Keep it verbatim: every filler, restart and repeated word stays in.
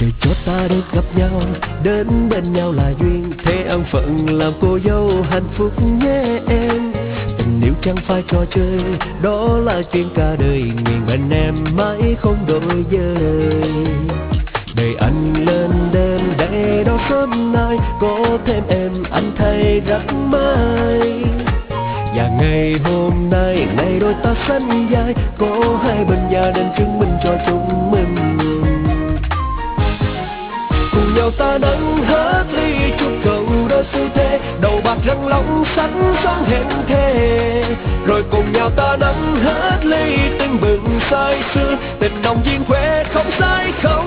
trời cho ta được gặp nhau, đến bên nhau là duyên, thế an phận làm cô dâu hạnh phúc nhé em. Tình yêu chẳng phải trò chơi, đó là chuyện cả đời, nguyện bên em mãi không đổi dời. Đời anh lên đêm để đó sớm nay, có thêm em anh thấy rất may. Và ngày hôm nay, ngày đôi ta sánh vai, có hai bên gia đình chứng minh cho chúng mình. Cùng nhau ta nâng hết ly chúc cầu đôi phu thê, đầu bạc răng long sánh son hẹn thề. Rồi cùng nhau ta nâng hết ly tưng bừng say sưa, tình nồng duyên quê không sai không